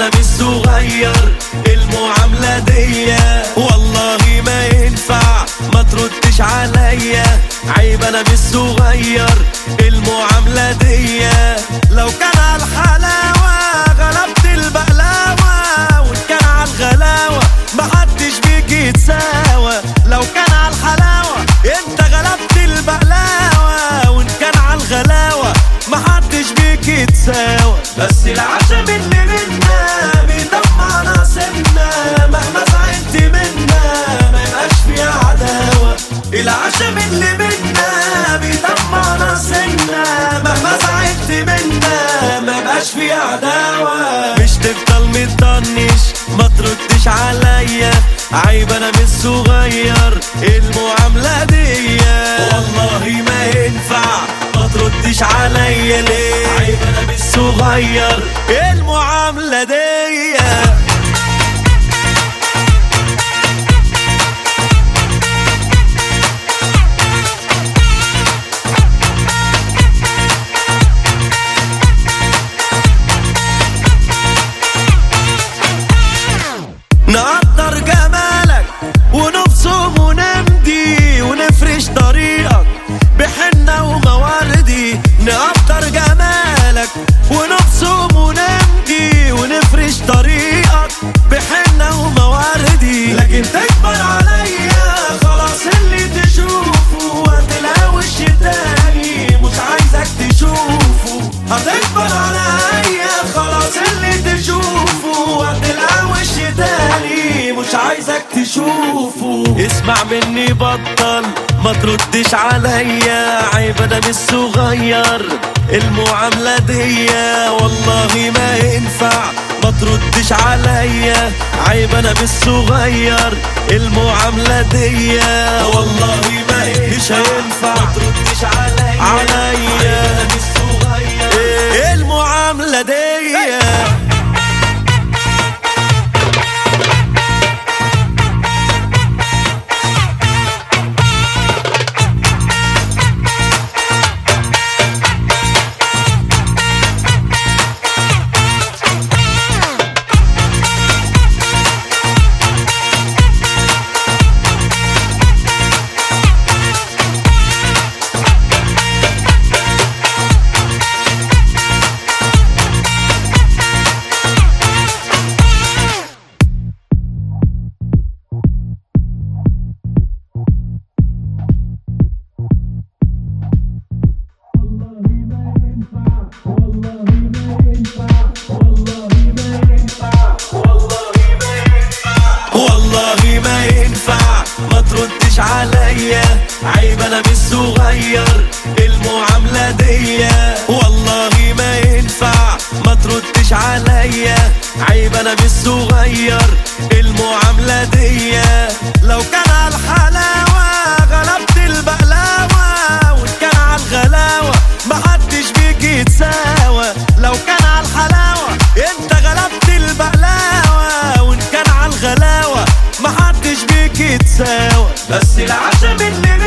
انا مش صغير المعاملة دي، والله ما ينفع ما تردش عليا، عيب انا مش صغير المعاملة دي. لو كان على الحلاوة غلبت البقلاوة، وان كان على الغلاوة محدش بيك يتساوى. لو كان على الحلاوة انت غلبت البقلاوة، وان كان على الغلاوة محدش بيك يتساوى. بس العشم اللي منا بيدمعنا سنة، مهما زعلت منا ما يبقاش فيها عداوة. العشم اللي منا بيدمعنا سنة، مهما زعلت منا ما يبقاش فيها عداوة. مش تفضل متطنش ما تردش عليا، عيب انا مش صغير المعاملة دي، والله ما ينفع ما تردش عليا ليه، عيب انا مش صغير المعاملة دي. نقدر جمالك ونبصم ونمضي ونفرش طريقك بحنة ومواردي. نقدر جمالك ونبصم ونمضي ونفرش طريقك بحنة ومواردي. لكن تكبر عليا خلاص اللي تشوفه هتلاقي وش تاني مش عايزك تشوفه. هتكبر عليا خلاص اللي تشوفه هتلاقي وش تاني مش عايزك تشوفه. اسمع مني بطل ما تردش عليا، عيب انا مش صغير المعاملة دي، والله ما ينفع ما تردش عليا، عيب انا مش صغير المعاملة دي، والله ما ينفع ما تردش عليا، عيب انا مش صغير المعاملة دي. والله ما ينفع ما تردش عليا، عيب انا مش صغير المعاملة دي، والله ما ينفع ما تردش عليا، عيب انا مش صغير المعاملة دي. لو كان على الحلاوة غلبت البقلاوة، وان كان على الغلاوة محدش بيك يتساوى. لو كان على الحلاوة انت غلبت البقلاوة، وان كان على الغلاوة محدش بيك يتساوى. بس العشم اللي